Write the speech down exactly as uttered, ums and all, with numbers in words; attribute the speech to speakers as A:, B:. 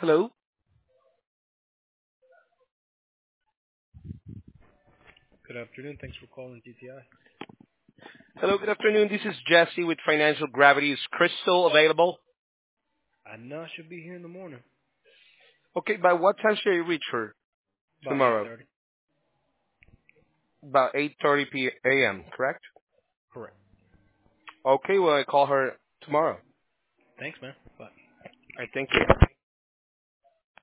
A: Hello?
B: Good afternoon. Thanks for calling G T I.
A: Hello, good afternoon. This is Jesse with Financial Gravity. Is Crystal available?
B: I I know I should be here in the morning,
A: Okay, by what time should I reach her
B: about eight
A: tomorrow?
B: thirty.
A: About eight thirty p a.m., correct?
B: Correct.
A: Okay, well, I call her tomorrow.
B: Thanks, man. Bye.
A: I thank you.